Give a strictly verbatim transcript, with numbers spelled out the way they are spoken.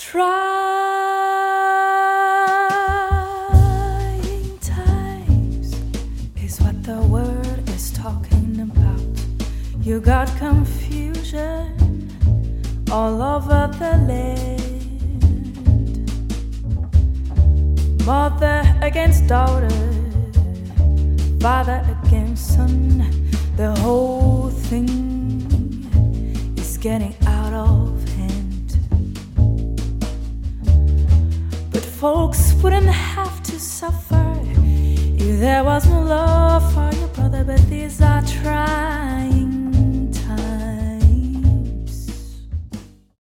Trying times is what the world is talking about. You got confusion all over the land. Mother against daughter, father against son. The whole thing is getting out of hand. But folks wouldn't have to suffer if there was no love for your brother. But these are trying